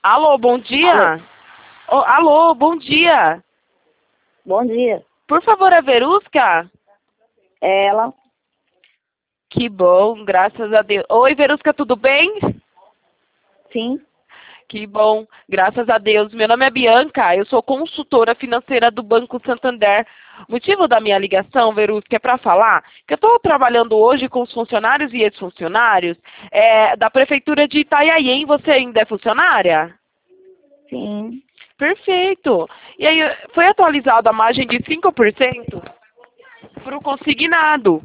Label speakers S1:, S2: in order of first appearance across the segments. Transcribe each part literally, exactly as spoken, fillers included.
S1: Alô, bom dia.
S2: Alô.
S1: Oh, alô, bom dia.
S2: Bom dia.
S1: Por favor, é Verusca?
S2: É ela?
S1: Que bom, graças a Deus. Oi, Verusca, tudo bem?
S2: Sim.
S1: Que bom, graças a Deus. Meu nome é Bianca, eu sou consultora financeira do Banco Santander. O motivo da minha ligação, Verusca, é para falar que eu estou trabalhando hoje com os funcionários e ex-funcionários é, da Prefeitura de Itanhaém. Você ainda é funcionária?
S2: Sim.
S1: Perfeito. E aí, foi atualizada a margem de cinco por cento para o consignado.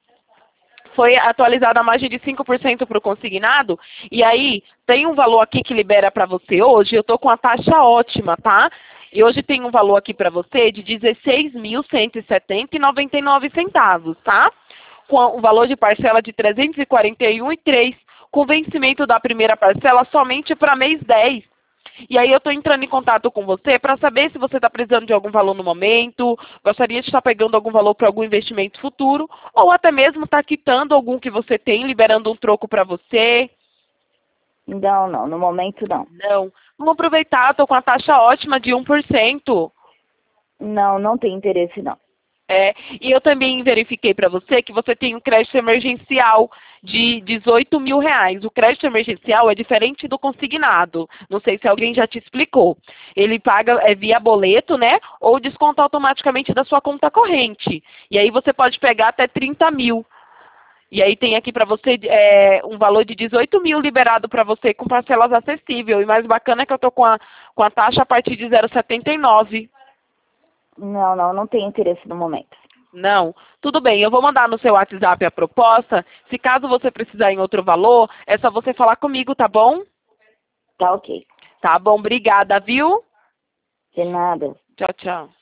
S1: Foi atualizada a margem de cinco por cento para o consignado, e aí tem um valor aqui que libera para você hoje, eu estou com a taxa ótima, tá? E hoje tem um valor aqui para você de dezesseis mil cento e setenta e noventa e nove centavos, tá? Com o valor de parcela de trezentos e quarenta e um reais e três centavos, com vencimento da primeira parcela somente para mês dez. E aí eu estou entrando em contato com você para saber se você está precisando de algum valor no momento, gostaria de estar pegando algum valor para algum investimento futuro, ou até mesmo está quitando algum que você tem, liberando um troco para você.
S2: Não, não. No momento, não.
S1: Não. Vamos aproveitar, estou com a taxa ótima de um por cento.
S2: Não, não tem interesse, não.
S1: É, e eu também verifiquei para você que você tem um crédito emergencial de dezoito mil reais. O crédito emergencial é diferente do consignado. Não sei se alguém já te explicou. Ele paga é, via boleto, né? Ou desconta automaticamente da sua conta corrente. E aí você pode pegar até trinta mil. E aí tem aqui para você é, um valor de dezoito mil liberado para você com parcelas acessíveis. E mais bacana é que eu estou com a, com a taxa a partir de zero vírgula setenta e nove.
S2: Não, não. Não tem interesse no momento.
S1: Não? Tudo bem, eu vou mandar no seu WhatsApp a proposta. Se caso você precisar em outro valor, é só você falar comigo, tá bom?
S2: Tá ok.
S1: Tá bom, obrigada, viu?
S2: De nada.
S1: Tchau, tchau.